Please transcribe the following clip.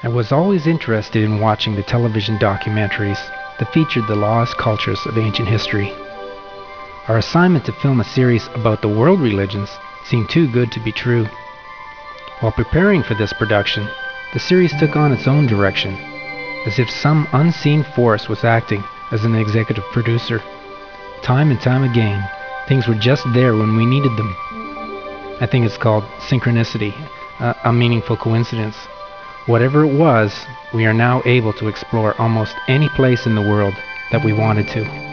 I was always interested in watching the television documentaries that featured the lost cultures of ancient history. Our assignment to film a series about the world religions seemed too good to be true. While preparing for this production, the series took on its own direction, as if some unseen force was acting as an executive producer. Time and time again, things were just there when we needed them. I think it's called synchronicity, a meaningful coincidence. Whatever it was, we are now able to explore almost any place in the world that we wanted to.